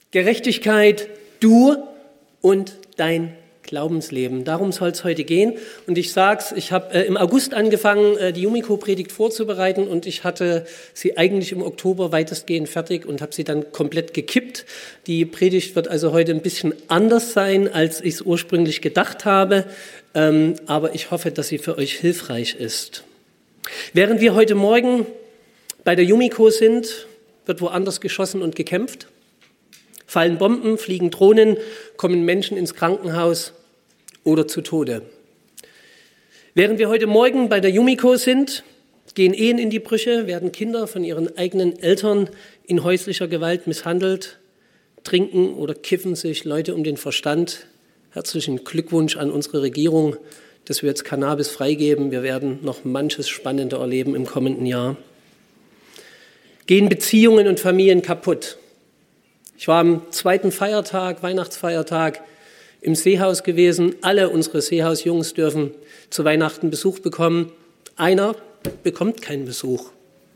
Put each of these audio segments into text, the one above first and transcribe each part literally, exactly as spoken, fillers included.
Gerechtigkeit, du und dein Glaubensleben. Darum soll es heute gehen. Und ich sag's, ich habe äh, im August angefangen, äh, die Yumiko-Predigt vorzubereiten und ich hatte sie eigentlich im Oktober weitestgehend fertig und habe sie dann komplett gekippt. Die Predigt wird also heute ein bisschen anders sein, als ich es ursprünglich gedacht habe. Ähm, aber ich hoffe, dass sie für euch hilfreich ist. Während wir heute Morgen bei der Yumiko sind, wird woanders geschossen und gekämpft. Fallen Bomben, fliegen Drohnen, kommen Menschen ins Krankenhaus oder zu Tode. Während wir heute Morgen bei der Yumiko sind, gehen Ehen in die Brüche, werden Kinder von ihren eigenen Eltern in häuslicher Gewalt misshandelt, trinken oder kiffen sich Leute um den Verstand. Herzlichen Glückwunsch an unsere Regierung, dass wir jetzt Cannabis freigeben. Wir werden noch manches Spannende erleben im kommenden Jahr. Gehen Beziehungen und Familien kaputt. Ich war am zweiten Feiertag, Weihnachtsfeiertag, im Seehaus gewesen. Alle unsere Seehausjungs dürfen zu Weihnachten Besuch bekommen. Einer bekommt keinen Besuch,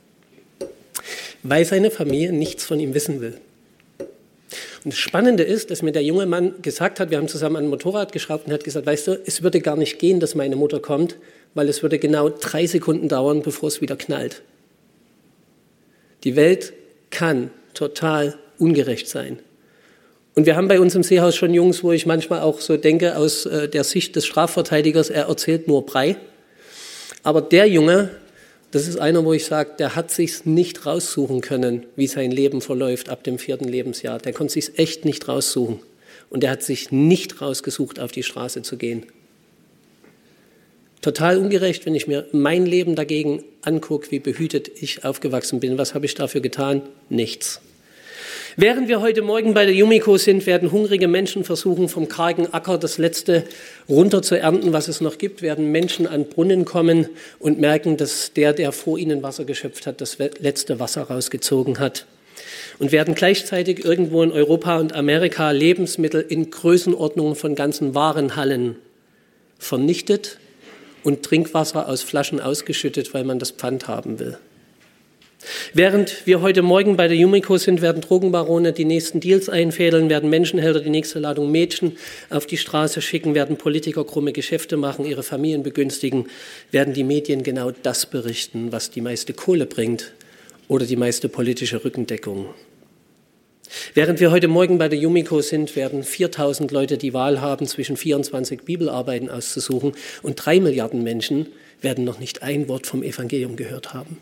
weil seine Familie nichts von ihm wissen will. Und das Spannende ist, dass mir der junge Mann gesagt hat, wir haben zusammen an ein Motorrad geschraubt und hat gesagt, weißt du, es würde gar nicht gehen, dass meine Mutter kommt, weil es würde genau drei Sekunden dauern, bevor es wieder knallt. Die Welt kann total ungerecht sein. Und wir haben bei uns im Seehaus schon Jungs, wo ich manchmal auch so denke, aus äh, der Sicht des Strafverteidigers, er erzählt nur Brei. Aber der Junge, das ist einer, wo ich sage, der hat sich's nicht raussuchen können, wie sein Leben verläuft ab dem vierten Lebensjahr. Der konnte sich's echt nicht raussuchen. Und der hat sich nicht rausgesucht, auf die Straße zu gehen. Total ungerecht, wenn ich mir mein Leben dagegen angucke, wie behütet ich aufgewachsen bin. Was habe ich dafür getan? Nichts. Während wir heute Morgen bei der Yumiko sind, werden hungrige Menschen versuchen, vom kargen Acker das Letzte runter zu ernten, was es noch gibt, werden Menschen an Brunnen kommen und merken, dass der, der vor ihnen Wasser geschöpft hat, das letzte Wasser rausgezogen hat. Und werden gleichzeitig irgendwo in Europa und Amerika Lebensmittel in Größenordnungen von ganzen Warenhallen vernichtet und Trinkwasser aus Flaschen ausgeschüttet, weil man das Pfand haben will. Während wir heute Morgen bei der Yumiko sind, werden Drogenbarone die nächsten Deals einfädeln, werden Menschenhälter die nächste Ladung Mädchen auf die Straße schicken, werden Politiker krumme Geschäfte machen, ihre Familien begünstigen, werden die Medien genau das berichten, was die meiste Kohle bringt oder die meiste politische Rückendeckung. Während wir heute Morgen bei der Yumiko sind, werden viertausend Leute die Wahl haben, zwischen vierundzwanzig Bibelarbeiten auszusuchen und drei Milliarden Menschen werden noch nicht ein Wort vom Evangelium gehört haben.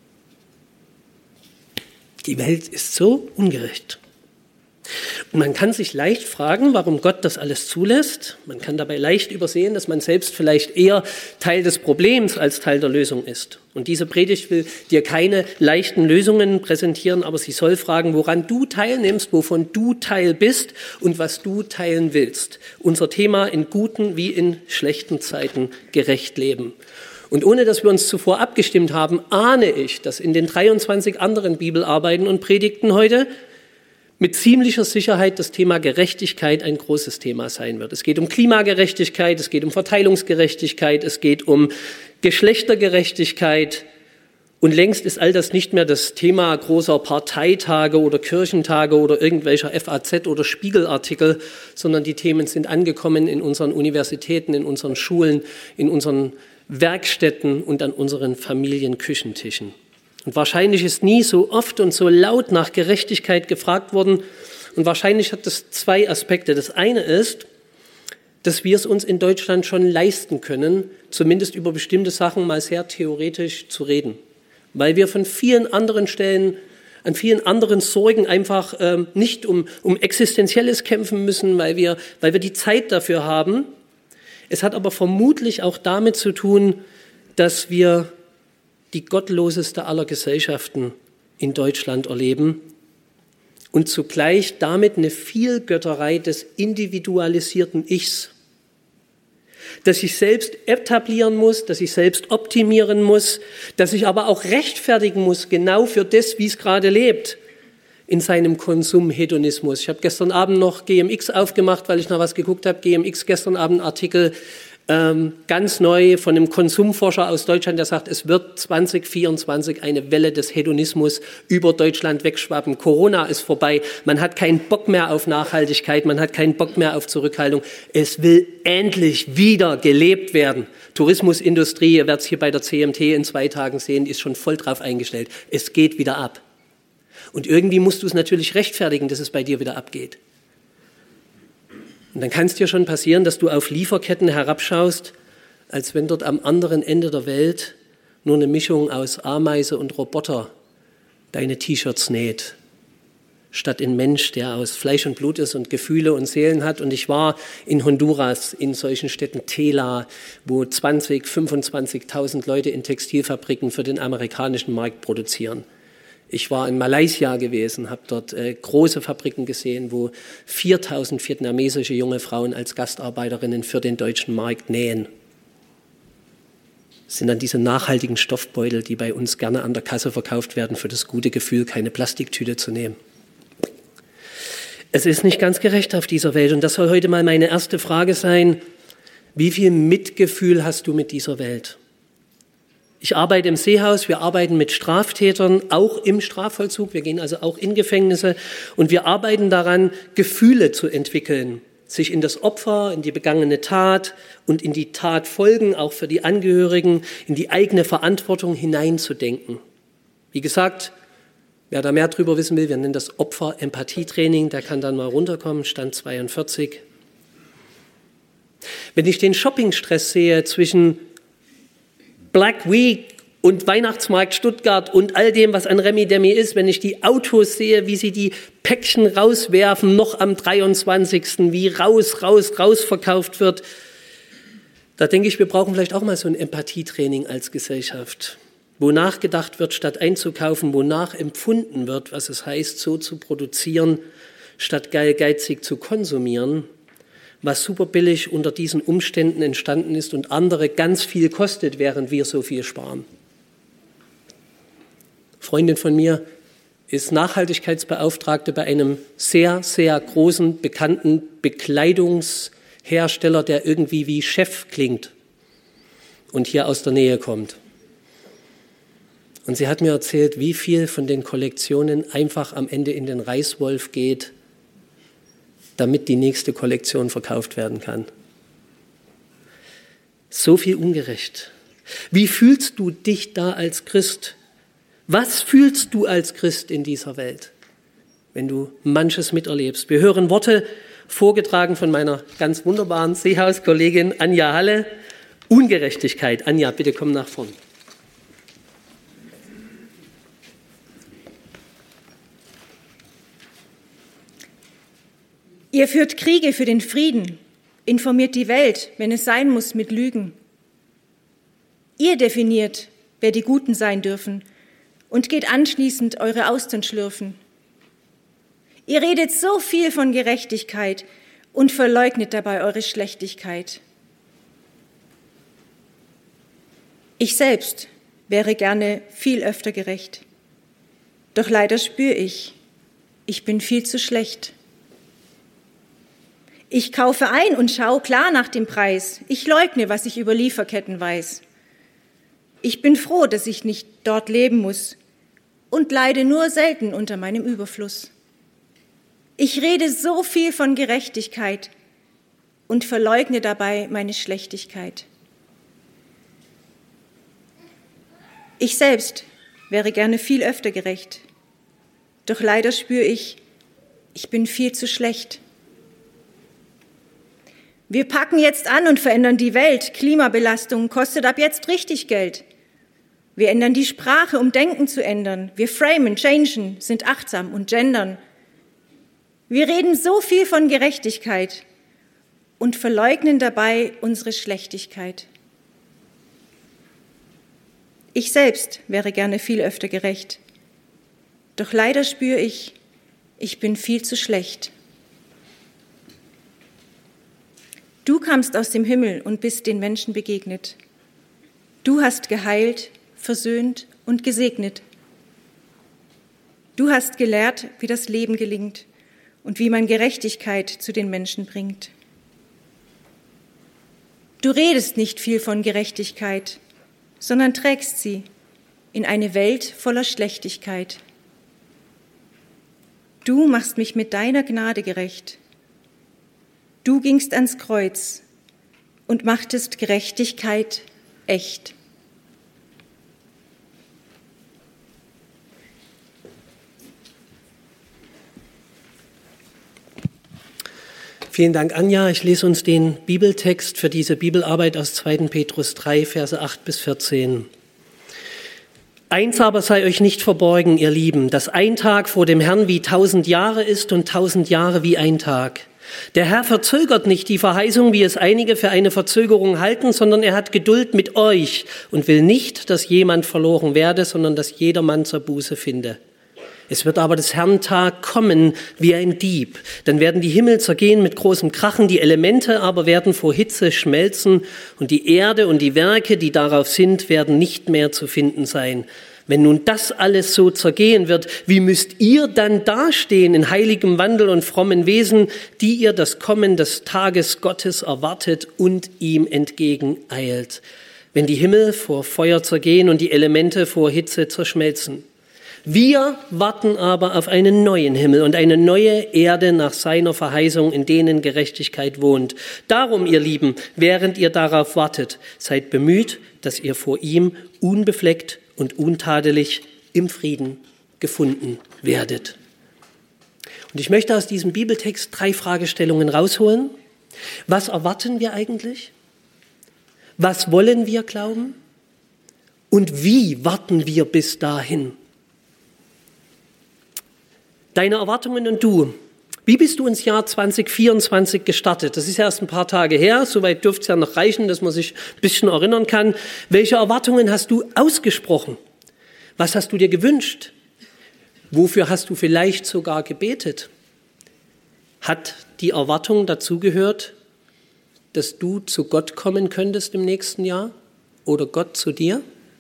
Die Welt ist so ungerecht. Und man kann sich leicht fragen, warum Gott das alles zulässt. Man kann dabei leicht übersehen, dass man selbst vielleicht eher Teil des Problems als Teil der Lösung ist. Und diese Predigt will dir keine leichten Lösungen präsentieren, aber sie soll fragen, woran du teilnimmst, wovon du Teil bist und was du teilen willst. Unser Thema in guten wie in schlechten Zeiten gerecht leben. Und ohne, dass wir uns zuvor abgestimmt haben, ahne ich, dass in den dreiundzwanzig anderen Bibelarbeiten und Predigten heute mit ziemlicher Sicherheit das Thema Gerechtigkeit ein großes Thema sein wird. Es geht um Klimagerechtigkeit, es geht um Verteilungsgerechtigkeit, es geht um Geschlechtergerechtigkeit. Und längst ist all das nicht mehr das Thema großer Parteitage oder Kirchentage oder irgendwelcher F A Z oder Spiegelartikel, sondern die Themen sind angekommen in unseren Universitäten, in unseren Schulen, in unseren Werkstätten und an unseren Familienküchentischen. Und wahrscheinlich ist nie so oft und so laut nach Gerechtigkeit gefragt worden. Und wahrscheinlich hat das zwei Aspekte. Das eine ist, dass wir es uns in Deutschland schon leisten können, zumindest über bestimmte Sachen mal sehr theoretisch zu reden. Weil wir von vielen anderen Stellen, an vielen anderen Sorgen einfach ähm, nicht um, um Existenzielles kämpfen müssen, weil wir, weil wir die Zeit dafür haben. Es hat aber vermutlich auch damit zu tun, dass wir die gottloseste aller Gesellschaften in Deutschland erleben und zugleich damit eine Vielgötterei des individualisierten Ichs, dass ich selbst etablieren muss, dass ich selbst optimieren muss, dass ich aber auch rechtfertigen muss, genau für das, wie es gerade lebt, in seinem Konsumhedonismus. Ich habe gestern Abend noch G M X aufgemacht, weil ich noch was geguckt habe. G M X gestern Abend Artikel, ähm, ganz neu von einem Konsumforscher aus Deutschland, der sagt, es wird zwanzig vierundzwanzig eine Welle des Hedonismus über Deutschland wegschwappen. Corona ist vorbei, man hat keinen Bock mehr auf Nachhaltigkeit, man hat keinen Bock mehr auf Zurückhaltung. Es will endlich wieder gelebt werden. Tourismusindustrie, ihr werdet es hier bei der C M T in zwei Tagen sehen, ist schon voll drauf eingestellt. Es geht wieder ab. Und irgendwie musst du es natürlich rechtfertigen, dass es bei dir wieder abgeht. Und dann kann es dir schon passieren, dass du auf Lieferketten herabschaust, als wenn dort am anderen Ende der Welt nur eine Mischung aus Ameise und Roboter deine T-Shirts näht, statt ein Mensch, der aus Fleisch und Blut ist und Gefühle und Seelen hat. Und ich war in Honduras, in solchen Städten, Tela, wo zwanzig, fünfundzwanzigtausend Leute in Textilfabriken für den amerikanischen Markt produzieren. Ich war in Malaysia gewesen, habe dort äh, große Fabriken gesehen, wo viertausend vietnamesische junge Frauen als Gastarbeiterinnen für den deutschen Markt nähen. Das sind dann diese nachhaltigen Stoffbeutel, die bei uns gerne an der Kasse verkauft werden, für das gute Gefühl, keine Plastiktüte zu nehmen. Es ist nicht ganz gerecht auf dieser Welt und das soll heute mal meine erste Frage sein. Wie viel Mitgefühl hast du mit dieser Welt? Ich arbeite im Seehaus, wir arbeiten mit Straftätern, auch im Strafvollzug. Wir gehen also auch in Gefängnisse und wir arbeiten daran, Gefühle zu entwickeln, sich in das Opfer, in die begangene Tat und in die Tatfolgen, auch für die Angehörigen, in die eigene Verantwortung hineinzudenken. Wie gesagt, wer da mehr drüber wissen will, wir nennen das Opfer-Empathietraining, der kann dann mal runterkommen, Stand zweiundvierzig. Wenn ich den Shoppingstress sehe zwischen Black Week und Weihnachtsmarkt Stuttgart und all dem, was an Remi-Demi ist, wenn ich die Autos sehe, wie sie die Päckchen rauswerfen, noch am dreiundzwanzigsten, wie raus, raus, raus verkauft wird, da denke ich, wir brauchen vielleicht auch mal so ein Empathietraining als Gesellschaft, wo nachgedacht wird, statt einzukaufen, wo nachempfunden wird, was es heißt, so zu produzieren, statt geil geizig zu konsumieren, was super billig unter diesen Umständen entstanden ist und andere ganz viel kostet, während wir so viel sparen. Eine Freundin von mir ist Nachhaltigkeitsbeauftragte bei einem sehr, sehr großen, bekannten Bekleidungshersteller, der irgendwie wie Chef klingt und hier aus der Nähe kommt. Und sie hat mir erzählt, wie viel von den Kollektionen einfach am Ende in den Reißwolf geht, damit die nächste Kollektion verkauft werden kann. So viel ungerecht. Wie fühlst du dich da als Christ? Was fühlst du als Christ in dieser Welt, wenn du manches miterlebst? Wir hören Worte vorgetragen von meiner ganz wunderbaren Seehaus-Kollegin Anja Halle. Ungerechtigkeit. Anja, bitte komm nach vorn. Ihr führt Kriege für den Frieden, informiert die Welt, wenn es sein muss, mit Lügen. Ihr definiert, wer die Guten sein dürfen und geht anschließend eure Austern schlürfen. Ihr redet so viel von Gerechtigkeit und verleugnet dabei eure Schlechtigkeit. Ich selbst wäre gerne viel öfter gerecht, doch leider spüre ich, ich bin viel zu schlecht. Ich kaufe ein und schaue klar nach dem Preis. Ich leugne, was ich über Lieferketten weiß. Ich bin froh, dass ich nicht dort leben muss und leide nur selten unter meinem Überfluss. Ich rede so viel von Gerechtigkeit und verleugne dabei meine Schlechtigkeit. Ich selbst wäre gerne viel öfter gerecht, doch leider spüre ich, ich bin viel zu schlecht. Wir packen jetzt an und verändern die Welt. Klimabelastung kostet ab jetzt richtig Geld. Wir ändern die Sprache, um Denken zu ändern. Wir framen, changen, sind achtsam und gendern. Wir reden so viel von Gerechtigkeit und verleugnen dabei unsere Schlechtigkeit. Ich selbst wäre gerne viel öfter gerecht. Doch leider spüre ich, ich bin viel zu schlecht. Du kamst aus dem Himmel und bist den Menschen begegnet. Du hast geheilt, versöhnt und gesegnet. Du hast gelehrt, wie das Leben gelingt und wie man Gerechtigkeit zu den Menschen bringt. Du redest nicht viel von Gerechtigkeit, sondern trägst sie in eine Welt voller Schlechtigkeit. Du machst mich mit deiner Gnade gerecht. Du gingst ans Kreuz und machtest Gerechtigkeit echt. Vielen Dank, Anja. Ich lese uns den Bibeltext für diese Bibelarbeit aus zweiten Petrus drei, Verse acht bis vierzehn. Eins aber sei euch nicht verborgen, ihr Lieben, dass ein Tag vor dem Herrn wie tausend Jahre ist und tausend Jahre wie ein Tag. Der Herr verzögert nicht die Verheißung, wie es einige für eine Verzögerung halten, sondern er hat Geduld mit euch und will nicht, dass jemand verloren werde, sondern dass jedermann zur Buße finde. Es wird aber des Herrn Tag kommen wie ein Dieb. Dann werden die Himmel zergehen mit großem Krachen, die Elemente aber werden vor Hitze schmelzen und die Erde und die Werke, die darauf sind, werden nicht mehr zu finden sein. Wenn nun das alles so zergehen wird, wie müsst ihr dann dastehen in heiligem Wandel und frommen Wesen, die ihr das Kommen des Tages Gottes erwartet und ihm entgegeneilt, wenn die Himmel vor Feuer zergehen und die Elemente vor Hitze zerschmelzen? Wir warten aber auf einen neuen Himmel und eine neue Erde nach seiner Verheißung, in denen Gerechtigkeit wohnt. Darum, ihr Lieben, während ihr darauf wartet, seid bemüht, dass ihr vor ihm unbefleckt und untadelig im Frieden gefunden werdet. Und ich möchte aus diesem Bibeltext drei Fragestellungen rausholen. Was erwarten wir eigentlich? Was wollen wir glauben? Und wie warten wir bis dahin? Deine Erwartungen und du. Wie bist du ins Jahr zwanzig vierundzwanzig gestartet? Das ist ja erst ein paar Tage her. Soweit dürfte es ja noch reichen, dass man sich ein bisschen erinnern kann. Welche Erwartungen hast du ausgesprochen? Was hast du dir gewünscht? Wofür hast du vielleicht sogar gebetet? Hat die Erwartung dazugehört, dass du zu Gott kommen könntest im nächsten Jahr? Oder Gott zu dir?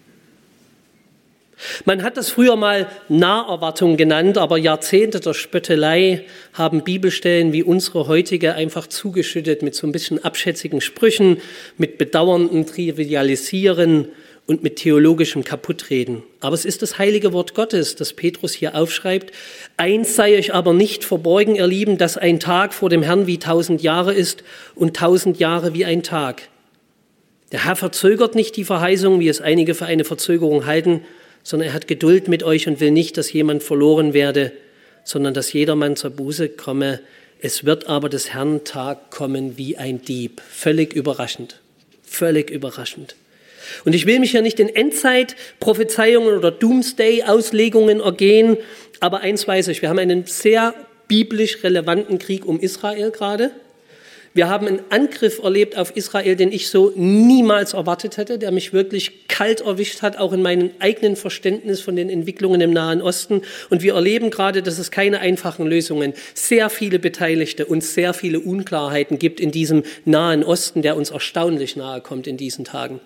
Man hat das früher mal Naherwartung genannt, aber Jahrzehnte der Spöttelei haben Bibelstellen wie unsere heutige einfach zugeschüttet mit so ein bisschen abschätzigen Sprüchen, mit bedauerndem Trivialisieren und mit theologischem Kaputtreden. Aber es ist das heilige Wort Gottes, das Petrus hier aufschreibt. Eins sei euch aber nicht verborgen, ihr Lieben, dass ein Tag vor dem Herrn wie tausend Jahre ist und tausend Jahre wie ein Tag. Der Herr verzögert nicht die Verheißung, wie es einige für eine Verzögerung halten, sondern er hat Geduld mit euch und will nicht, dass jemand verloren werde, sondern dass jedermann zur Buße komme. Es wird aber des Herrn Tag kommen wie ein Dieb. Völlig überraschend, völlig überraschend. Und ich will mich ja nicht in Endzeit-Prophezeiungen oder Doomsday-Auslegungen ergehen, aber eins weiß ich, wir haben einen sehr biblisch relevanten Krieg um Israel gerade. Wir haben einen Angriff erlebt auf Israel, den ich so niemals erwartet hätte, der mich wirklich kalt erwischt hat, auch in meinem eigenen Verständnis von den Entwicklungen im Nahen Osten. Und wir erleben gerade, dass es keine einfachen Lösungen, sehr viele Beteiligte und sehr viele Unklarheiten gibt in diesem Nahen Osten, der uns erstaunlich nahe kommt in diesen Tagen.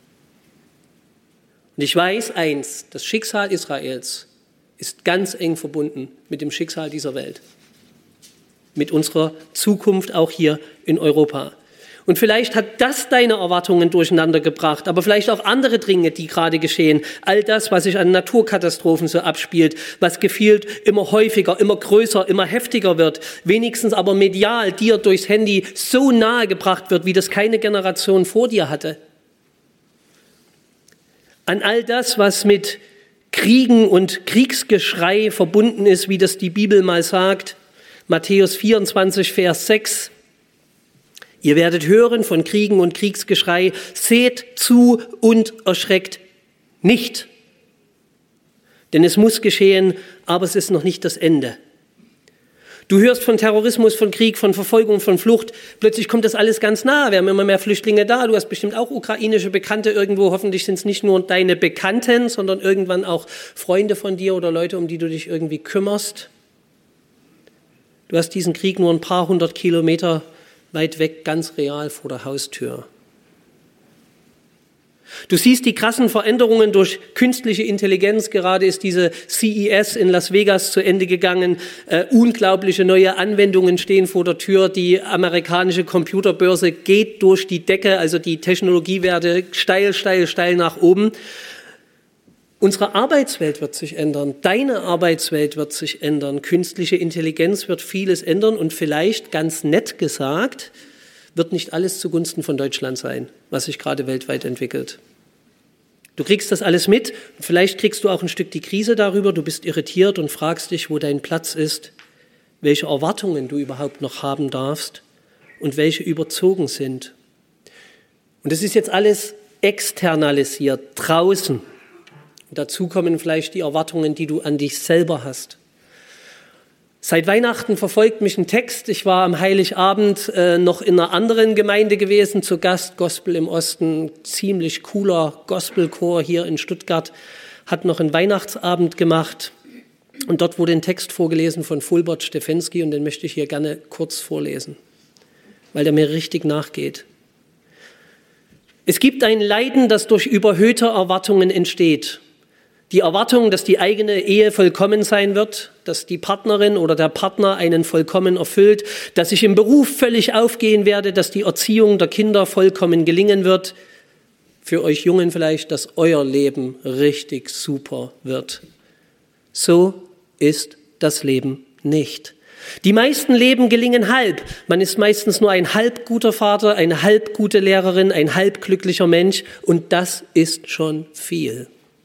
Und ich weiß eins, das Schicksal Israels ist ganz eng verbunden mit dem Schicksal dieser Welt. Mit unserer Zukunft auch hier in Europa. Und vielleicht hat das deine Erwartungen durcheinander gebracht, aber vielleicht auch andere Dinge, die gerade geschehen. All das, was sich an Naturkatastrophen so abspielt, was gefühlt immer häufiger, immer größer, immer heftiger wird, wenigstens aber medial dir durchs Handy so nahe gebracht wird, wie das keine Generation vor dir hatte. An all das, was mit Kriegen und Kriegsgeschrei verbunden ist, wie das die Bibel mal sagt. Matthäus vierundzwanzig, Vers sechs. Ihr werdet hören von Kriegen und Kriegsgeschrei, seht zu und erschreckt nicht. Denn es muss geschehen, aber es ist noch nicht das Ende. Du hörst von Terrorismus, von Krieg, von Verfolgung, von Flucht. Plötzlich kommt das alles ganz nah. Wir haben immer mehr Flüchtlinge da. Du hast bestimmt auch ukrainische Bekannte irgendwo. Hoffentlich sind es nicht nur deine Bekannten, sondern irgendwann auch Freunde von dir oder Leute, um die du dich irgendwie kümmerst. Du hast diesen Krieg nur ein paar hundert Kilometer weit weg, ganz real vor der Haustür. Du siehst die krassen Veränderungen durch künstliche Intelligenz. Gerade ist diese C E S in Las Vegas zu Ende gegangen. Äh, unglaubliche neue Anwendungen stehen vor der Tür. Die amerikanische Computerbörse geht durch die Decke. Also die Technologiewerte steil, steil, steil nach oben. Unsere Arbeitswelt wird sich ändern. Deine Arbeitswelt wird sich ändern. Künstliche Intelligenz wird vieles ändern. Und vielleicht, ganz nett gesagt, wird nicht alles zugunsten von Deutschland sein, was sich gerade weltweit entwickelt. Du kriegst das alles mit, vielleicht kriegst du auch ein Stück die Krise darüber, du bist irritiert und fragst dich, wo dein Platz ist, welche Erwartungen du überhaupt noch haben darfst und welche überzogen sind. Und das ist jetzt alles externalisiert, draußen. Und dazu kommen vielleicht die Erwartungen, die du an dich selber hast. Seit Weihnachten verfolgt mich ein Text. Ich war am Heiligabend äh, noch in einer anderen Gemeinde gewesen, zu Gast, Gospel im Osten, ziemlich cooler Gospelchor hier in Stuttgart, hat noch einen Weihnachtsabend gemacht und dort wurde ein Text vorgelesen von Fulbert Stefensky und den möchte ich hier gerne kurz vorlesen, weil der mir richtig nachgeht. Es gibt ein Leiden, das durch überhöhte Erwartungen entsteht. Die Erwartung, dass die eigene Ehe vollkommen sein wird, dass die Partnerin oder der Partner einen vollkommen erfüllt, dass ich im Beruf völlig aufgehen werde, dass die Erziehung der Kinder vollkommen gelingen wird. Für euch Jungen vielleicht, dass euer Leben richtig super wird. So ist das Leben nicht. Die meisten Leben gelingen halb. Man ist meistens nur ein halb guter Vater, eine halb gute Lehrerin, ein halb glücklicher Mensch und das ist schon viel.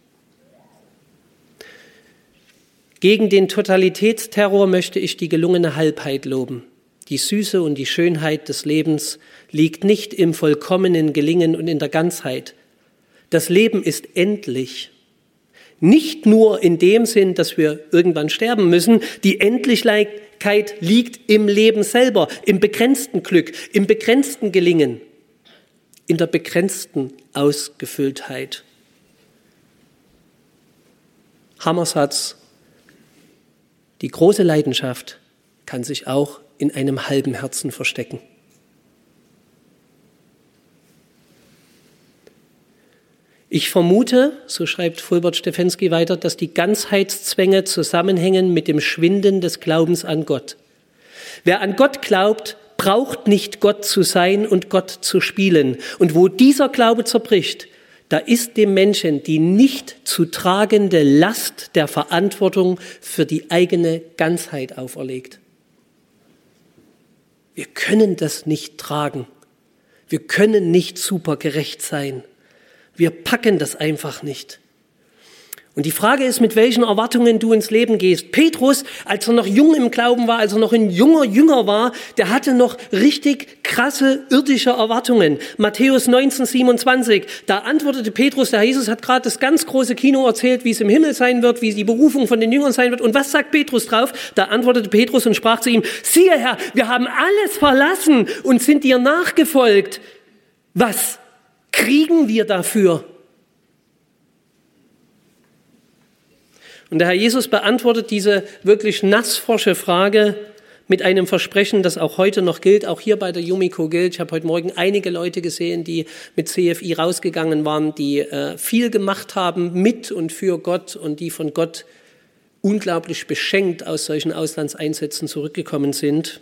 Gegen den Totalitätsterror möchte ich die gelungene Halbheit loben. Die Süße und die Schönheit des Lebens liegt nicht im vollkommenen Gelingen und in der Ganzheit. Das Leben ist endlich. Nicht nur in dem Sinn, dass wir irgendwann sterben müssen. Die Endlichkeit liegt im Leben selber, im begrenzten Glück, im begrenzten Gelingen, in der begrenzten Ausgefülltheit. Hammersatz. Die große Leidenschaft kann sich auch in einem halben Herzen verstecken. Ich vermute, so schreibt Fulbert Stefensky weiter, dass die Ganzheitszwänge zusammenhängen mit dem Schwinden des Glaubens an Gott. Wer an Gott glaubt, braucht nicht Gott zu sein und Gott zu spielen. Und wo dieser Glaube zerbricht, da ist dem Menschen die nicht zu tragende Last der Verantwortung für die eigene Ganzheit auferlegt. Wir können das nicht tragen. Wir können nicht supergerecht sein. Wir packen das einfach nicht. Und die Frage ist, mit welchen Erwartungen du ins Leben gehst. Petrus, als er noch jung im Glauben war, als er noch ein junger Jünger war, der hatte noch richtig krasse irdische Erwartungen. Matthäus neunzehn, siebenundzwanzig, da antwortete Petrus, der Herr Jesus hat gerade das ganz große Kino erzählt, wie es im Himmel sein wird, wie die Berufung von den Jüngern sein wird. Und was sagt Petrus drauf? Da antwortete Petrus und sprach zu ihm, siehe Herr, wir haben alles verlassen und sind dir nachgefolgt. Was kriegen wir dafür? Und der Herr Jesus beantwortet diese wirklich nassforsche Frage mit einem Versprechen, das auch heute noch gilt, auch hier bei der Yumiko gilt. Ich habe heute Morgen einige Leute gesehen, die mit C F I rausgegangen waren, die äh, viel gemacht haben mit und für Gott und die von Gott unglaublich beschenkt aus solchen Auslandseinsätzen zurückgekommen sind.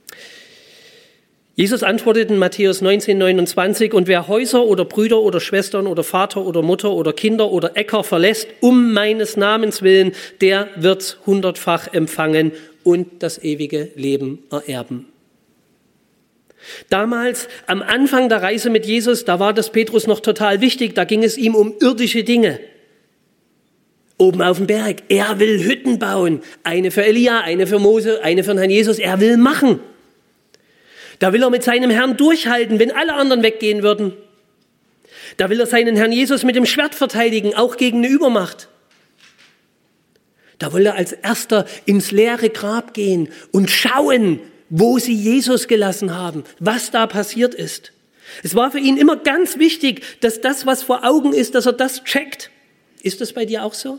Jesus antwortet in Matthäus neunzehn, neunundzwanzig, und wer Häuser oder Brüder oder Schwestern oder Vater oder Mutter oder Kinder oder Äcker verlässt, um meines Namens willen, der wird's hundertfach empfangen und das ewige Leben ererben. Damals, am Anfang der Reise mit Jesus, da war das Petrus noch total wichtig, da ging es ihm um irdische Dinge. Oben auf dem Berg, er will Hütten bauen, eine für Elia, eine für Mose, eine für den Herrn Jesus, er will machen. Da will er mit seinem Herrn durchhalten, wenn alle anderen weggehen würden. Da will er seinen Herrn Jesus mit dem Schwert verteidigen, auch gegen eine Übermacht. Da will er als Erster ins leere Grab gehen und schauen, wo sie Jesus gelassen haben, was da passiert ist. Es war für ihn immer ganz wichtig, dass das, was vor Augen ist, dass er das checkt. Ist das bei dir auch so?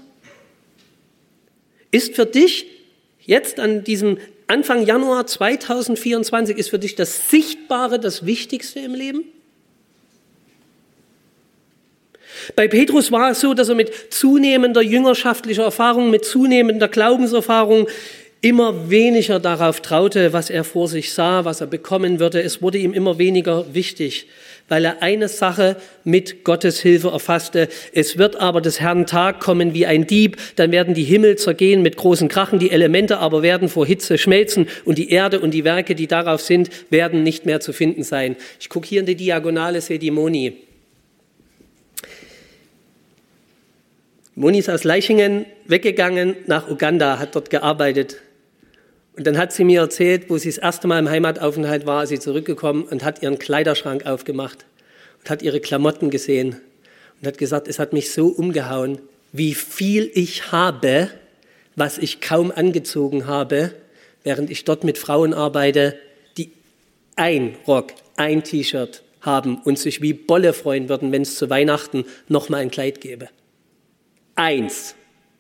Ist für dich jetzt an diesem Anfang Januar zweitausendvierundzwanzig, ist für dich das Sichtbare das Wichtigste im Leben? Bei Petrus war es so, dass er mit zunehmender jüngerschaftlicher Erfahrung, mit zunehmender Glaubenserfahrung immer weniger darauf traute, was er vor sich sah, was er bekommen würde. Es wurde ihm immer weniger wichtig, weil er eine Sache mit Gottes Hilfe erfasste. Es wird aber des Herrn Tag kommen wie ein Dieb, dann werden die Himmel zergehen mit großen Krachen, die Elemente aber werden vor Hitze schmelzen und die Erde und die Werke, die darauf sind, werden nicht mehr zu finden sein. Ich gucke hier in die Diagonale, sehe die Moni. Moni ist aus Leichingen weggegangen nach Uganda, hat dort gearbeitet. Und dann hat sie mir erzählt, wo sie das erste Mal im Heimataufenthalt war, ist sie zurückgekommen und hat ihren Kleiderschrank aufgemacht und hat ihre Klamotten gesehen und hat gesagt, es hat mich so umgehauen, wie viel ich habe, was ich kaum angezogen habe, während ich dort mit Frauen arbeite, die ein Rock, ein T-Shirt haben und sich wie Bolle freuen würden, wenn es zu Weihnachten noch mal ein Kleid gäbe. Eins.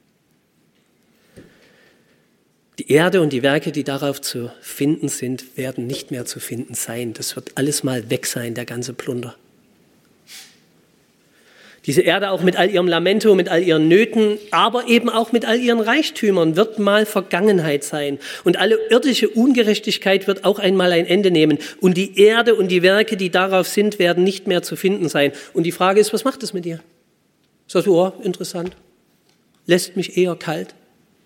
Die Erde und die Werke, die darauf zu finden sind, werden nicht mehr zu finden sein. Das wird alles mal weg sein, der ganze Plunder. Diese Erde auch mit all ihrem Lamento, mit all ihren Nöten, aber eben auch mit all ihren Reichtümern wird mal Vergangenheit sein. Und alle irdische Ungerechtigkeit wird auch einmal ein Ende nehmen. Und die Erde und die Werke, die darauf sind, werden nicht mehr zu finden sein. Und die Frage ist, was macht das mit dir? Sagst du, oh, interessant, lässt mich eher kalt?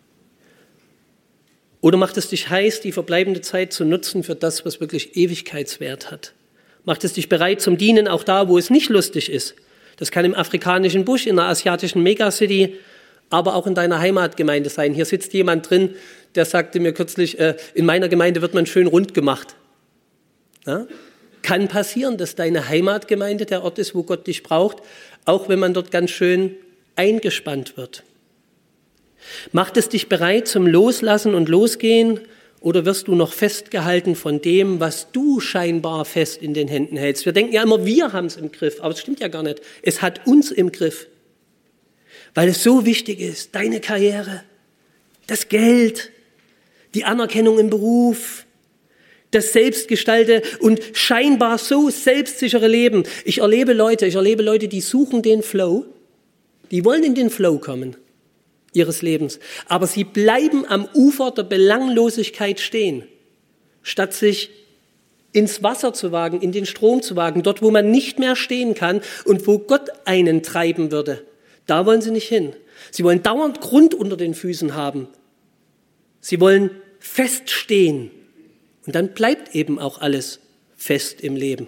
Oder macht es dich heiß, die verbleibende Zeit zu nutzen für das, was wirklich Ewigkeitswert hat? Macht es dich bereit zum Dienen, auch da, wo es nicht lustig ist? Das kann im afrikanischen Busch, in einer asiatischen Megacity, aber auch in deiner Heimatgemeinde sein. Hier sitzt jemand drin, der sagte mir kürzlich, äh, in meiner Gemeinde wird man schön rund gemacht. Ja? Kann passieren, dass deine Heimatgemeinde der Ort ist, wo Gott dich braucht, auch wenn man dort ganz schön eingespannt wird. Macht es dich bereit zum Loslassen und Losgehen oder wirst du noch festgehalten von dem, was du scheinbar fest in den Händen hältst? Wir denken ja immer, wir haben es im Griff, aber es stimmt ja gar nicht. Es hat uns im Griff, weil es so wichtig ist, deine Karriere, das Geld, die Anerkennung im Beruf, das selbstgestaltete und scheinbar so selbstsichere Leben. Ich erlebe Leute, ich erlebe Leute, die suchen den Flow, die wollen in den Flow kommen ihres Lebens, aber sie bleiben am Ufer der Belanglosigkeit stehen, statt sich ins Wasser zu wagen, in den Strom zu wagen, dort, wo man nicht mehr stehen kann und wo Gott einen treiben würde. Da wollen sie nicht hin. Sie wollen dauernd Grund unter den Füßen haben. Sie wollen feststehen. Und dann bleibt eben auch alles fest im Leben.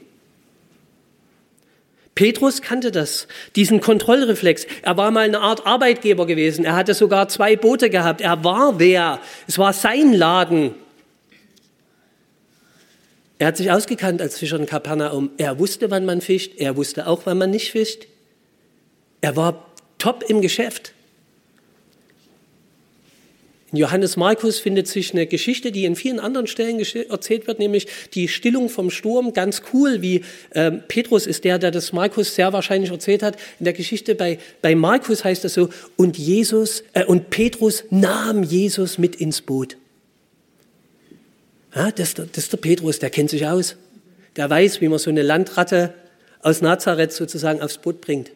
Petrus kannte das, diesen Kontrollreflex. Er war mal eine Art Arbeitgeber gewesen. Er hatte sogar zwei Boote gehabt. Er war wer? Es war sein Laden. Er hat sich ausgekannt als Fischer in Kapernaum. Er wusste, wann man fischt. Er wusste auch, wann man nicht fischt. Er war top im Geschäft. In Johannes Markus findet sich eine Geschichte, die in vielen anderen Stellen erzählt wird, nämlich die Stillung vom Sturm. Ganz cool, wie äh, Petrus ist der, der das Markus sehr wahrscheinlich erzählt hat. In der Geschichte bei, bei Markus heißt es so, und Jesus äh, und Petrus nahm Jesus mit ins Boot. Ja, das, das ist der Petrus, der kennt sich aus. Der weiß, wie man so eine Landratte aus Nazareth sozusagen aufs Boot bringt.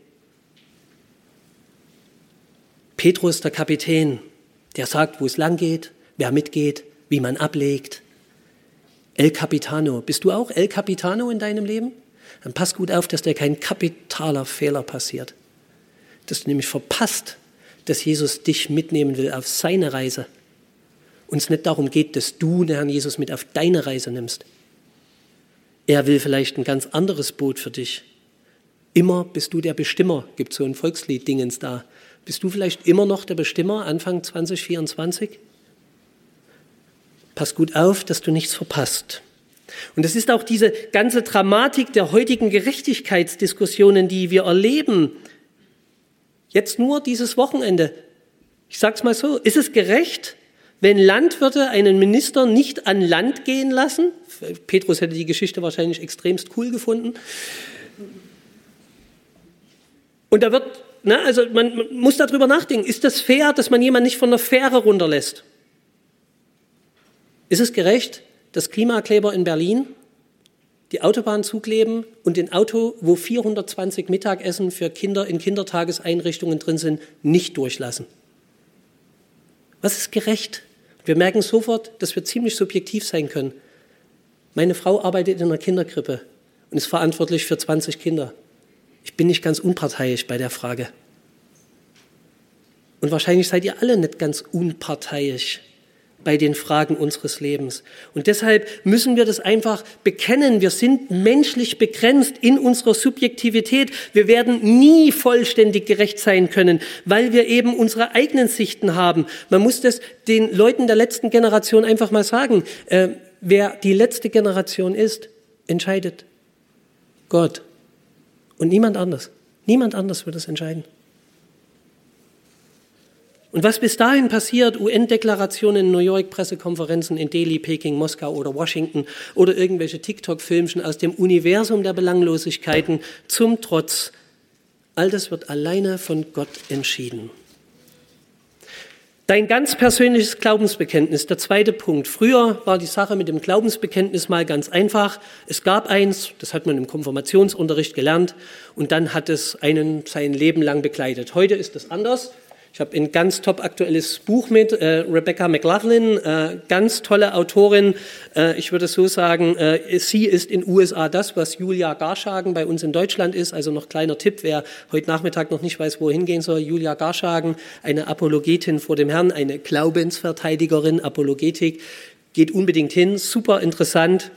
Petrus, der Kapitän, der sagt, wo es lang geht, wer mitgeht, wie man ablegt. El Capitano. Bist du auch El Capitano in deinem Leben? Dann pass gut auf, dass dir kein kapitaler Fehler passiert. Dass du nämlich verpasst, dass Jesus dich mitnehmen will auf seine Reise. Und es nicht darum geht, dass du den Herrn Jesus mit auf deine Reise nimmst. Er will vielleicht ein ganz anderes Boot für dich. Immer bist du der Bestimmer, gibt so ein Volkslied-Dingens da. Bist du vielleicht immer noch der Bestimmer, Anfang zwanzig vierundzwanzig? Pass gut auf, dass du nichts verpasst. Und es ist auch diese ganze Dramatik der heutigen Gerechtigkeitsdiskussionen, die wir erleben. Jetzt nur dieses Wochenende. Ich sag's mal so, ist es gerecht, wenn Landwirte einen Minister nicht an Land gehen lassen? Petrus hätte die Geschichte wahrscheinlich extremst cool gefunden. Und da wird Na, also man, man muss darüber nachdenken, ist das fair, dass man jemanden nicht von der Fähre runterlässt? Ist es gerecht, dass Klimakleber in Berlin, die Autobahn zukleben und den Auto, wo vierhundertzwanzig Mittagessen für Kinder in Kindertageseinrichtungen drin sind, nicht durchlassen. Was ist gerecht? Wir merken sofort, dass wir ziemlich subjektiv sein können. Meine Frau arbeitet in einer Kinderkrippe und ist verantwortlich für zwanzig Kinder. Ich bin nicht ganz unparteiisch bei der Frage. Und wahrscheinlich seid ihr alle nicht ganz unparteiisch bei den Fragen unseres Lebens. Und deshalb müssen wir das einfach bekennen. Wir sind menschlich begrenzt in unserer Subjektivität. Wir werden nie vollständig gerecht sein können, weil wir eben unsere eigenen Sichten haben. Man muss das den Leuten der letzten Generation einfach mal sagen. Äh, wer die letzte Generation ist, entscheidet Gott. Und niemand anders. Niemand anders wird es entscheiden. Und was bis dahin passiert, U N-Deklarationen in New York, Pressekonferenzen in Delhi, Peking, Moskau oder Washington oder irgendwelche TikTok-Filmchen aus dem Universum der Belanglosigkeiten zum Trotz, all das wird alleine von Gott entschieden. Dein ganz persönliches Glaubensbekenntnis, der zweite Punkt. Früher war die Sache mit dem Glaubensbekenntnis mal ganz einfach. Es gab eins, das hat man im Konfirmationsunterricht gelernt und dann hat es einen sein Leben lang begleitet. Heute ist es anders. Ich habe ein ganz top aktuelles Buch mit, äh, Rebecca McLaughlin, äh, ganz tolle Autorin. Äh, ich würde so sagen, äh, sie ist in U S A das, was Julia Garschagen bei uns in Deutschland ist. Also noch kleiner Tipp, wer heute Nachmittag noch nicht weiß, wo er hingehen soll. Julia Garschagen, eine Apologetin vor dem Herrn, eine Glaubensverteidigerin, Apologetik, geht unbedingt hin, super interessant.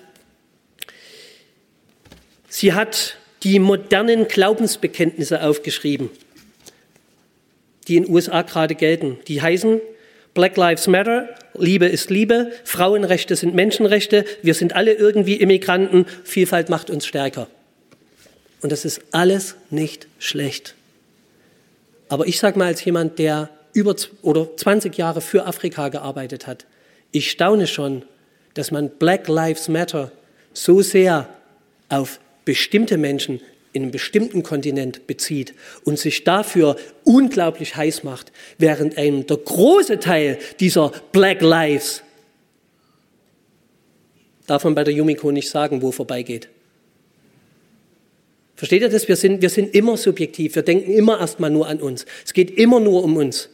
Sie hat die modernen Glaubensbekenntnisse aufgeschrieben, die in den U S A gerade gelten. Die heißen Black Lives Matter, Liebe ist Liebe, Frauenrechte sind Menschenrechte, wir sind alle irgendwie Immigranten, Vielfalt macht uns stärker. Und das ist alles nicht schlecht. Aber ich sage mal als jemand, der über oder zwanzig Jahre für Afrika gearbeitet hat, ich staune schon, dass man Black Lives Matter so sehr auf bestimmte Menschen in einem bestimmten Kontinent bezieht und sich dafür unglaublich heiß macht, während einem der große Teil dieser Black Lives, darf man bei der Yumiko nicht sagen, wo vorbeigeht. Versteht ihr das? Wir sind, wir sind immer subjektiv, wir denken immer erstmal nur an uns. Es geht immer nur um uns.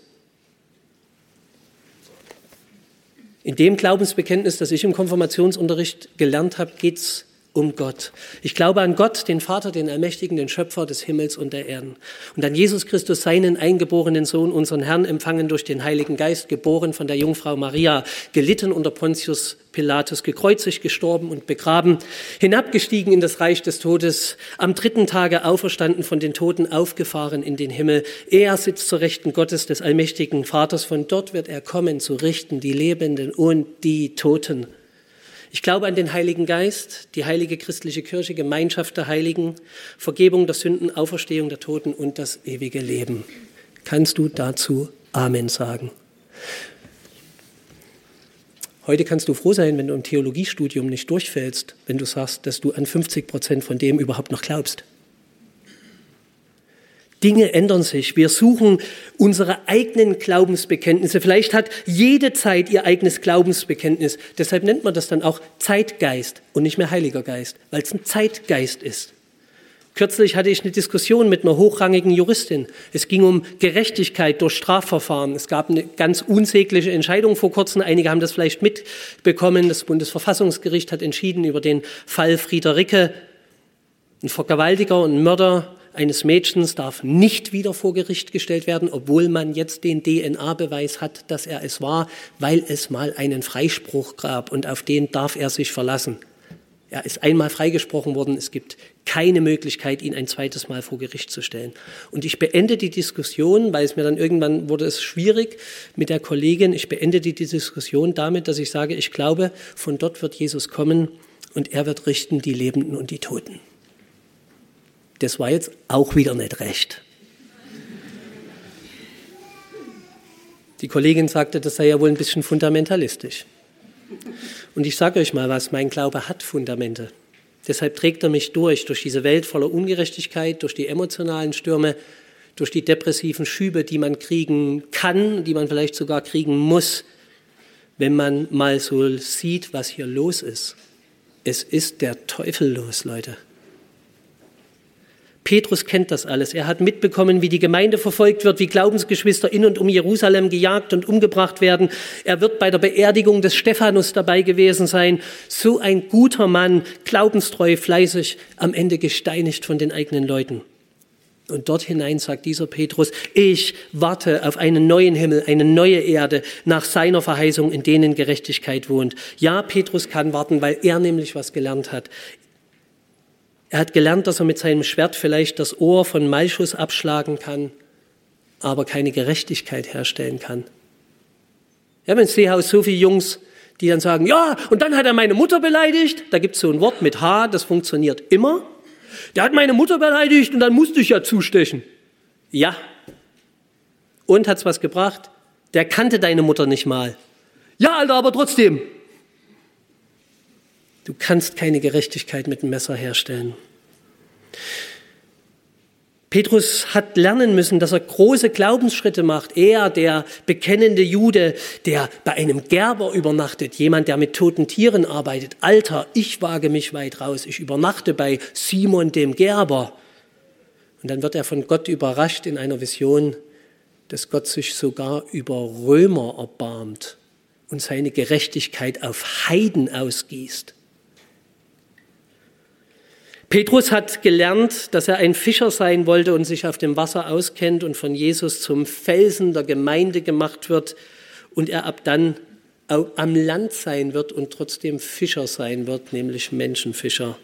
In dem Glaubensbekenntnis, das ich im Konfirmationsunterricht gelernt habe, geht es um Gott. Ich glaube an Gott, den Vater, den Allmächtigen, den Schöpfer des Himmels und der Erden. Und an Jesus Christus, seinen eingeborenen Sohn, unseren Herrn, empfangen durch den Heiligen Geist, geboren von der Jungfrau Maria, gelitten unter Pontius Pilatus, gekreuzigt, gestorben und begraben, hinabgestiegen in das Reich des Todes, am dritten Tage auferstanden von den Toten, aufgefahren in den Himmel. Er sitzt zur Rechten Gottes, des allmächtigen Vaters. Von dort wird er kommen, zu richten die Lebenden und die Toten. Ich glaube an den Heiligen Geist, die heilige christliche Kirche, Gemeinschaft der Heiligen, Vergebung der Sünden, Auferstehung der Toten und das ewige Leben. Kannst du dazu Amen sagen? Heute kannst du froh sein, wenn du im Theologiestudium nicht durchfällst, wenn du sagst, dass du an fünfzig Prozent von dem überhaupt noch glaubst. Dinge ändern sich. Wir suchen unsere eigenen Glaubensbekenntnisse. Vielleicht hat jede Zeit ihr eigenes Glaubensbekenntnis. Deshalb nennt man das dann auch Zeitgeist und nicht mehr Heiliger Geist, weil es ein Zeitgeist ist. Kürzlich hatte ich eine Diskussion mit einer hochrangigen Juristin. Es ging um Gerechtigkeit durch Strafverfahren. Es gab eine ganz unsägliche Entscheidung vor kurzem. Einige haben das vielleicht mitbekommen. Das Bundesverfassungsgericht hat entschieden über den Fall Friederike. Ein Vergewaltiger und Mörder eines Mädchens darf nicht wieder vor Gericht gestellt werden, obwohl man jetzt den D N A-Beweis hat, dass er es war, weil es mal einen Freispruch gab und auf den darf er sich verlassen. Er ist einmal freigesprochen worden, es gibt keine Möglichkeit, ihn ein zweites Mal vor Gericht zu stellen. Und ich beende die Diskussion, weil es mir dann irgendwann wurde es schwierig mit der Kollegin, ich beende die Diskussion damit, dass ich sage, ich glaube, von dort wird Jesus kommen und er wird richten die Lebenden und die Toten. Das war jetzt auch wieder nicht recht. Die Kollegin sagte, das sei ja wohl ein bisschen fundamentalistisch. Und ich sage euch mal was, mein Glaube hat Fundamente. Deshalb trägt er mich durch, durch diese Welt voller Ungerechtigkeit, durch die emotionalen Stürme, durch die depressiven Schübe, die man kriegen kann, die man vielleicht sogar kriegen muss, wenn man mal so sieht, was hier los ist. Es ist der Teufel los, Leute. Petrus kennt das alles. Er hat mitbekommen, wie die Gemeinde verfolgt wird, wie Glaubensgeschwister in und um Jerusalem gejagt und umgebracht werden. Er wird bei der Beerdigung des Stephanus dabei gewesen sein. So ein guter Mann, glaubenstreu, fleißig, am Ende gesteinigt von den eigenen Leuten. Und dort hinein sagt dieser Petrus, ich warte auf einen neuen Himmel, eine neue Erde, nach seiner Verheißung, in denen Gerechtigkeit wohnt. Ja, Petrus kann warten, weil er nämlich was gelernt hat. Er hat gelernt, dass er mit seinem Schwert vielleicht das Ohr von Malchus abschlagen kann, aber keine Gerechtigkeit herstellen kann. Wir haben im Seehaus so viele Jungs, die dann sagen, ja, und dann hat er meine Mutter beleidigt. Da gibt es so ein Wort mit H, das funktioniert immer. Der hat meine Mutter beleidigt und dann musste ich ja zustechen. Ja. Und hat's was gebracht? Der kannte deine Mutter nicht mal. Ja, Alter, aber trotzdem. Du kannst keine Gerechtigkeit mit dem Messer herstellen. Petrus hat lernen müssen, dass er große Glaubensschritte macht. Er, der bekennende Jude, der bei einem Gerber übernachtet, jemand, der mit toten Tieren arbeitet. Alter, ich wage mich weit raus. Ich übernachte bei Simon dem Gerber. Und dann wird er von Gott überrascht in einer Vision, dass Gott sich sogar über Römer erbarmt und seine Gerechtigkeit auf Heiden ausgießt. Petrus hat gelernt, dass er ein Fischer sein wollte und sich auf dem Wasser auskennt und von Jesus zum Felsen der Gemeinde gemacht wird und er ab dann am Land sein wird und trotzdem Fischer sein wird, nämlich Menschenfischer.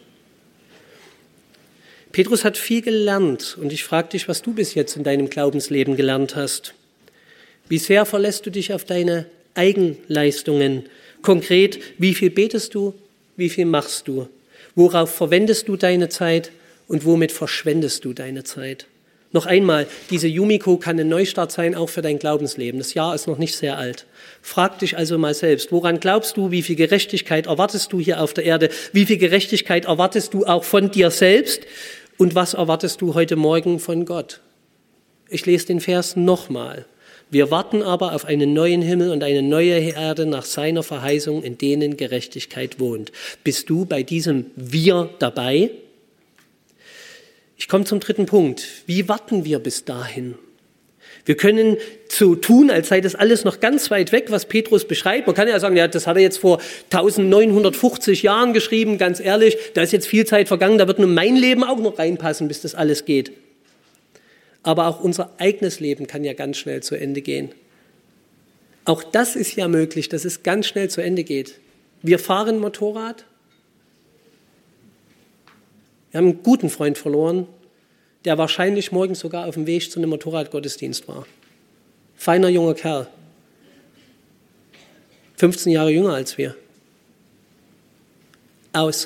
Petrus hat viel gelernt und ich frage dich, was du bis jetzt in deinem Glaubensleben gelernt hast. Wie sehr verlässt du dich auf deine Eigenleistungen? Konkret, wie viel betest du, wie viel machst du? Worauf verwendest du deine Zeit und womit verschwendest du deine Zeit? Noch einmal, diese Yumiko kann ein Neustart sein, auch für dein Glaubensleben. Das Jahr ist noch nicht sehr alt. Frag dich also mal selbst, woran glaubst du, wie viel Gerechtigkeit erwartest du hier auf der Erde? Wie viel Gerechtigkeit erwartest du auch von dir selbst? Und was erwartest du heute Morgen von Gott? Ich lese den Vers nochmal. Wir warten aber auf einen neuen Himmel und eine neue Erde nach seiner Verheißung, in denen Gerechtigkeit wohnt. Bist du bei diesem Wir dabei? Ich komme zum dritten Punkt. Wie warten wir bis dahin? Wir können so tun, als sei das alles noch ganz weit weg, was Petrus beschreibt. Man kann ja sagen, ja, das hat er jetzt vor neunzehnhundertfünfzig Jahren geschrieben, ganz ehrlich, da ist jetzt viel Zeit vergangen, da wird nur mein Leben auch noch reinpassen, bis das alles geht. Aber auch unser eigenes Leben kann ja ganz schnell zu Ende gehen. Auch das ist ja möglich, dass es ganz schnell zu Ende geht. Wir fahren Motorrad. Wir haben einen guten Freund verloren, der wahrscheinlich morgens sogar auf dem Weg zu einem Motorradgottesdienst war. Feiner junger Kerl. fünfzehn Jahre jünger als wir. Aus.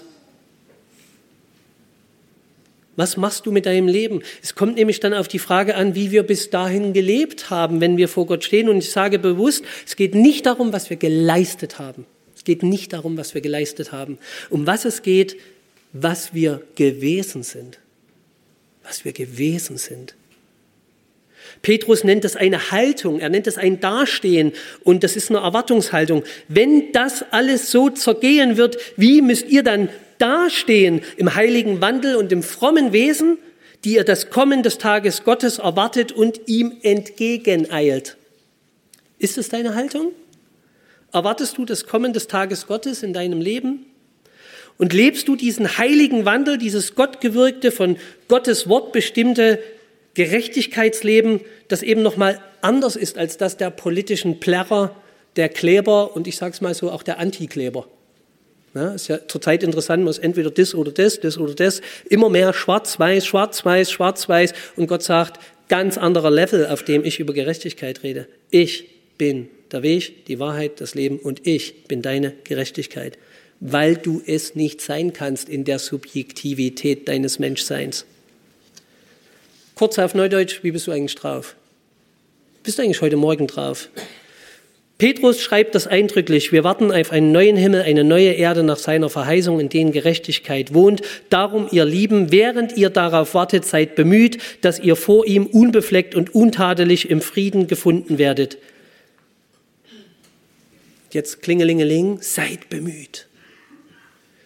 Was machst du mit deinem Leben? Es kommt nämlich dann auf die Frage an, wie wir bis dahin gelebt haben, wenn wir vor Gott stehen. Und ich sage bewusst, es geht nicht darum, was wir geleistet haben. Es geht nicht darum, was wir geleistet haben. Um was es geht, was wir gewesen sind. Was wir gewesen sind. Petrus nennt es eine Haltung, er nennt es ein Dastehen und das ist eine Erwartungshaltung. Wenn das alles so zergehen wird, wie müsst ihr dann dastehen im heiligen Wandel und im frommen Wesen, die ihr das Kommen des Tages Gottes erwartet und ihm entgegeneilt? Ist es deine Haltung? Erwartest du das Kommen des Tages Gottes in deinem Leben? Und lebst du diesen heiligen Wandel, dieses gottgewirkte, von Gottes Wort bestimmte Gerechtigkeitsleben, das eben nochmal anders ist als das der politischen Plärrer, der Kleber und ich sage es mal so, auch der Antikleber. Ja, ist ja zurzeit interessant, man ist entweder das oder das, das oder das, immer mehr schwarz-weiß, schwarz-weiß, schwarz-weiß und Gott sagt, ganz anderer Level, auf dem ich über Gerechtigkeit rede. Ich bin der Weg, die Wahrheit, das Leben und ich bin deine Gerechtigkeit, weil du es nicht sein kannst in der Subjektivität deines Menschseins. Kurz auf Neudeutsch, wie bist du eigentlich drauf? Bist du eigentlich heute Morgen drauf? Petrus schreibt das eindrücklich. Wir warten auf einen neuen Himmel, eine neue Erde nach seiner Verheißung, in denen Gerechtigkeit wohnt. Darum, ihr Lieben, während ihr darauf wartet, seid bemüht, dass ihr vor ihm unbefleckt und untadelig im Frieden gefunden werdet. Jetzt klingelingeling, seid bemüht.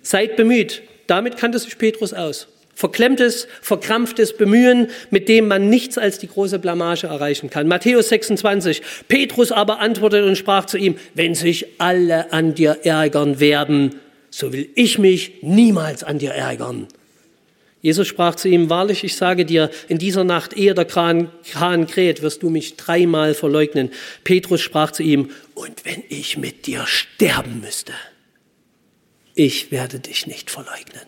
Seid bemüht. Damit kannte sich Petrus aus. Verklemmtes, verkrampftes Bemühen, mit dem man nichts als die große Blamage erreichen kann. Matthäus sechsundzwanzig. Petrus aber antwortete und sprach zu ihm, wenn sich alle an dir ärgern werden, so will ich mich niemals an dir ärgern. Jesus sprach zu ihm, wahrlich, ich sage dir, in dieser Nacht, ehe der Kahn, Kahn kräht, wirst du mich dreimal verleugnen. Petrus sprach zu ihm, und wenn ich mit dir sterben müsste, ich werde dich nicht verleugnen.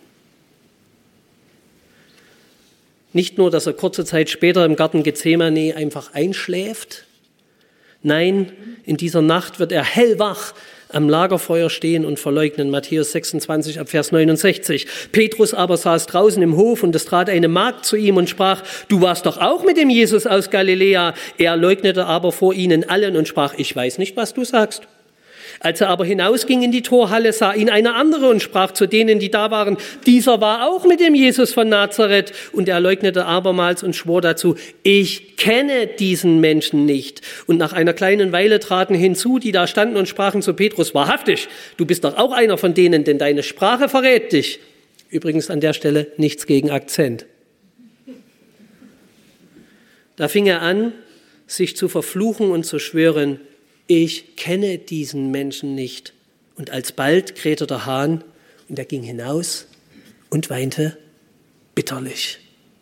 Nicht nur, dass er kurze Zeit später im Garten Gethsemane einfach einschläft. Nein, in dieser Nacht wird er hellwach am Lagerfeuer stehen und verleugnen. Matthäus sechsundzwanzig ab Vers neunundsechzig. Petrus aber saß draußen im Hof und es trat eine Magd zu ihm und sprach, du warst doch auch mit dem Jesus aus Galiläa. Er leugnete aber vor ihnen allen und sprach, ich weiß nicht, was du sagst. Als er aber hinausging in die Torhalle, sah ihn eine andere und sprach zu denen, die da waren, dieser war auch mit dem Jesus von Nazareth. Und er leugnete abermals und schwor dazu, ich kenne diesen Menschen nicht. Und nach einer kleinen Weile traten hinzu, die da standen und sprachen zu Petrus, wahrhaftig, du bist doch auch einer von denen, denn deine Sprache verrät dich. Übrigens an der Stelle nichts gegen Akzent. Da fing er an, sich zu verfluchen und zu schwören, ich kenne diesen Menschen nicht. Und alsbald krähte der Hahn und er ging hinaus und weinte bitterlich.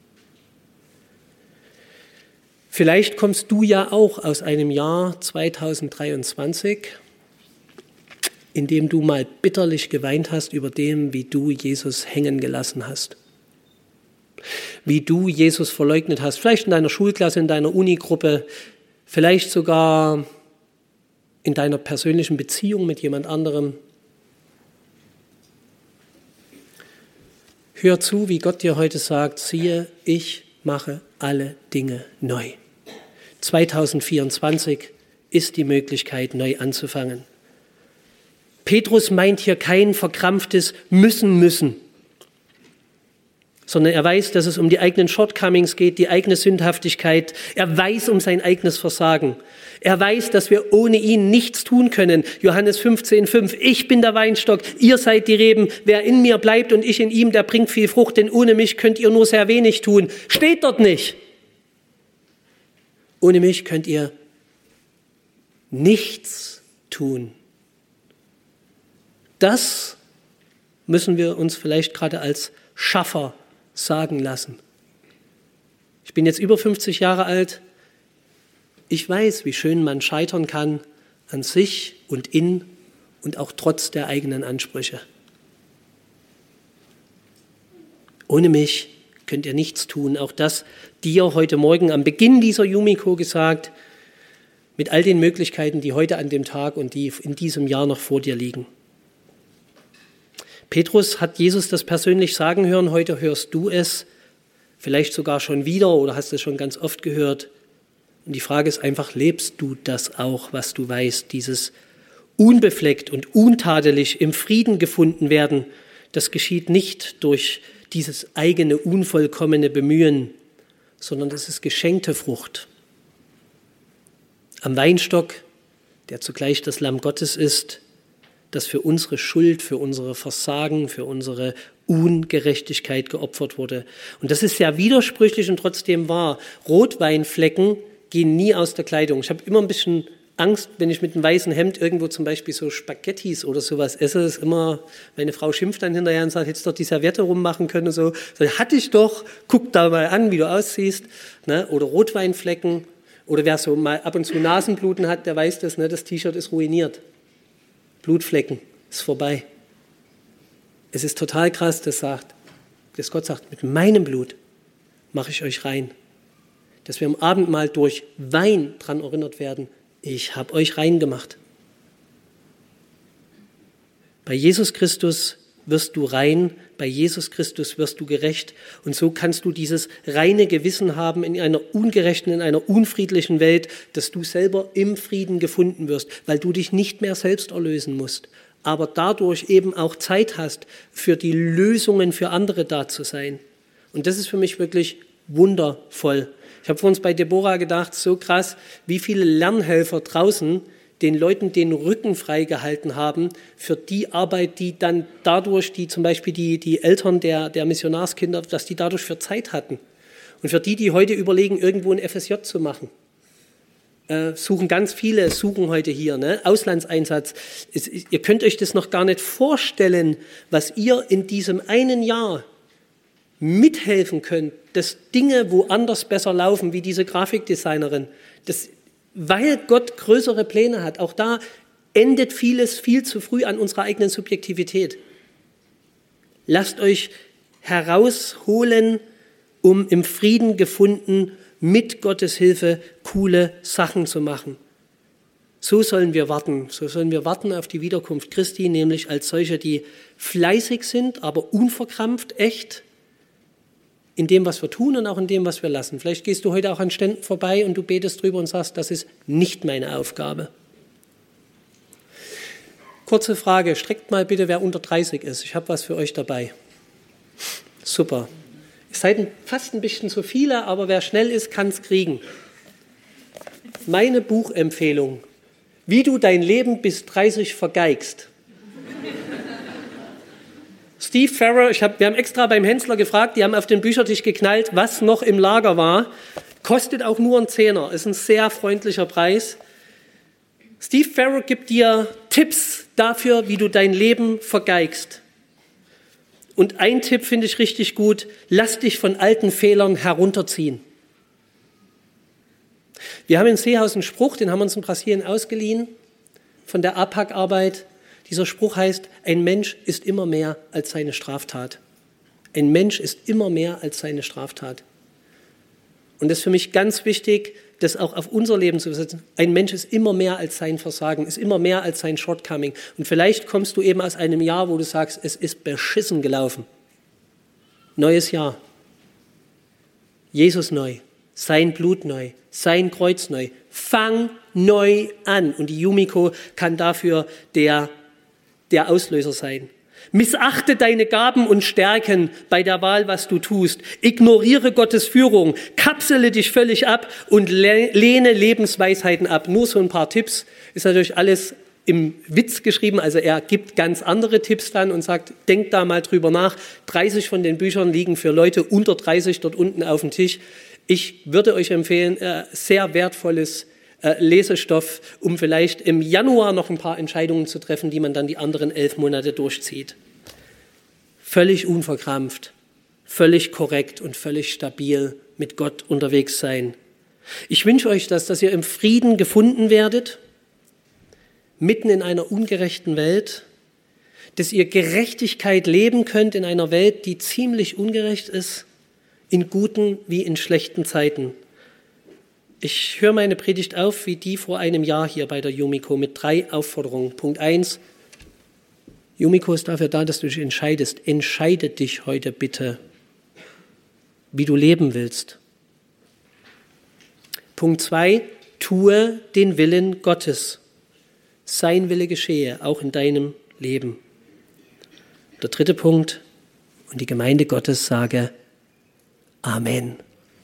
Vielleicht kommst du ja auch aus einem Jahr zweitausenddreiundzwanzig, in dem du mal bitterlich geweint hast über dem, wie du Jesus hängen gelassen hast. Wie du Jesus verleugnet hast, vielleicht in deiner Schulklasse, in deiner Unigruppe, vielleicht sogar in deiner persönlichen Beziehung mit jemand anderem. Hör zu, wie Gott dir heute sagt, siehe, ich mache alle Dinge neu. zweitausendvierundzwanzig ist die Möglichkeit, neu anzufangen. Petrus meint hier kein verkrampftes Müssen, Müssen, sondern er weiß, dass es um die eigenen Shortcomings geht, die eigene Sündhaftigkeit. Er weiß um sein eigenes Versagen. Er weiß, dass wir ohne ihn nichts tun können. Johannes fünfzehn fünf, ich bin der Weinstock, ihr seid die Reben. Wer in mir bleibt und ich in ihm, der bringt viel Frucht, denn ohne mich könnt ihr nur sehr wenig tun. Steht dort nicht. Ohne mich könnt ihr nichts tun. Das müssen wir uns vielleicht gerade als Schaffer sagen lassen. Ich bin jetzt über fünfzig Jahre alt. Ich weiß, wie schön man scheitern kann an sich und in und auch trotz der eigenen Ansprüche. Ohne mich könnt ihr nichts tun. Auch das dir heute Morgen am Beginn dieser Yumiko gesagt, mit all den Möglichkeiten, die heute an dem Tag und die in diesem Jahr noch vor dir liegen. Petrus hat Jesus das persönlich sagen hören, heute hörst du es, vielleicht sogar schon wieder oder hast es schon ganz oft gehört. Und die Frage ist einfach, lebst du das auch, was du weißt, dieses unbefleckt und untadelig im Frieden gefunden werden, das geschieht nicht durch dieses eigene unvollkommene Bemühen, sondern das ist geschenkte Frucht. Am Weinstock, der zugleich das Lamm Gottes ist, das für unsere Schuld, für unsere Versagen, für unsere Ungerechtigkeit geopfert wurde. Und das ist sehr widersprüchlich und trotzdem wahr. Rotweinflecken gehen nie aus der Kleidung. Ich habe immer ein bisschen Angst, wenn ich mit einem weißen Hemd irgendwo zum Beispiel so Spaghettis oder sowas esse, ist immer, meine Frau schimpft dann hinterher und sagt, hättest du doch die Serviette rummachen können und so. So, hatte ich doch, guck da mal an, wie du aussiehst. Ne? Oder Rotweinflecken. Oder wer so mal ab und zu Nasenbluten hat, der weiß das, ne? Das T-Shirt ist ruiniert. Blutflecken, ist vorbei. Es ist total krass, dass, sagt, dass Gott sagt, mit meinem Blut mache ich euch rein. Dass wir am Abendmahl durch Wein daran erinnert werden, ich habe euch rein gemacht. Bei Jesus Christus wirst du rein, bei Jesus Christus wirst du gerecht. Und so kannst du dieses reine Gewissen haben in einer ungerechten, in einer unfriedlichen Welt, dass du selber im Frieden gefunden wirst, weil du dich nicht mehr selbst erlösen musst, aber dadurch eben auch Zeit hast, für die Lösungen für andere da zu sein. Und das ist für mich wirklich wundervoll. Ich habe vor uns bei Deborah gedacht, so krass, wie viele Lernhelfer draußen den Leuten den Rücken freigehalten haben für die Arbeit, die dann dadurch, die zum Beispiel die, die Eltern der, der Missionarskinder, dass die dadurch für Zeit hatten. Und für die, die heute überlegen, irgendwo ein F S J zu machen. Äh, suchen ganz viele, suchen heute hier, ne? Auslandseinsatz. Es, ihr könnt euch das noch gar nicht vorstellen, was ihr in diesem einen Jahr mithelfen könnt, dass Dinge woanders besser laufen, wie diese Grafikdesignerin. Das, weil Gott größere Pläne hat. Auch da endet vieles viel zu früh an unserer eigenen Subjektivität. Lasst euch herausholen, um im Frieden gefunden, mit Gottes Hilfe coole Sachen zu machen. So sollen wir warten. So sollen wir warten auf die Wiederkunft Christi, nämlich als solche, die fleißig sind, aber unverkrampft, echt, in dem, was wir tun und auch in dem, was wir lassen. Vielleicht gehst du heute auch an Ständen vorbei und du betest drüber und sagst, das ist nicht meine Aufgabe. Kurze Frage, streckt mal bitte, wer unter dreißig ist. Ich habe was für euch dabei. Super. Ihr seid fast ein bisschen zu viele, aber wer schnell ist, kann es kriegen. Meine Buchempfehlung, wie du dein Leben bis dreißig vergeigst. Steve Farrar, ich hab, wir haben extra beim Hensler gefragt, die haben auf den Büchertisch geknallt, was noch im Lager war. Kostet auch nur einen Zehner, ist ein sehr freundlicher Preis. Steve Farrar gibt dir Tipps dafür, wie du dein Leben vergeigst. Und ein Tipp finde ich richtig gut, lass dich von alten Fehlern herunterziehen. Wir haben in Seehaus einen Spruch, den haben wir uns in Brasilien ausgeliehen, von der A P A C-Arbeit. Dieser Spruch heißt, ein Mensch ist immer mehr als seine Straftat. Ein Mensch ist immer mehr als seine Straftat. Und das ist für mich ganz wichtig, das auch auf unser Leben zu übersetzen. Ein Mensch ist immer mehr als sein Versagen, ist immer mehr als sein Shortcoming. Und vielleicht kommst du eben aus einem Jahr, wo du sagst, es ist beschissen gelaufen. Neues Jahr. Jesus neu, sein Blut neu, sein Kreuz neu. Fang neu an. Und die Yumiko kann dafür der der Auslöser sein. Missachte deine Gaben und Stärken bei der Wahl, was du tust. Ignoriere Gottes Führung, kapsele dich völlig ab und lehne Lebensweisheiten ab. Nur so ein paar Tipps, ist natürlich alles im Witz geschrieben, also er gibt ganz andere Tipps dann und sagt, denkt da mal drüber nach. dreißig von den Büchern liegen für Leute unter dreißig dort unten auf dem Tisch. Ich würde euch empfehlen, sehr wertvolles Lesestoff, um vielleicht im Januar noch ein paar Entscheidungen zu treffen, die man dann die anderen elf Monate durchzieht. Völlig unverkrampft, völlig korrekt und völlig stabil mit Gott unterwegs sein. Ich wünsche euch das, dass ihr im Frieden gefunden werdet, mitten in einer ungerechten Welt, dass ihr Gerechtigkeit leben könnt in einer Welt, die ziemlich ungerecht ist, in guten wie in schlechten Zeiten. Ich höre meine Predigt auf wie die vor einem Jahr hier bei der Yumiko mit drei Aufforderungen. Punkt eins, Yumiko ist dafür da, dass du dich entscheidest. Entscheide dich heute bitte, wie du leben willst. Punkt zwei, tue den Willen Gottes. Sein Wille geschehe, auch in deinem Leben. Der dritte Punkt, und die Gemeinde Gottes sage Amen.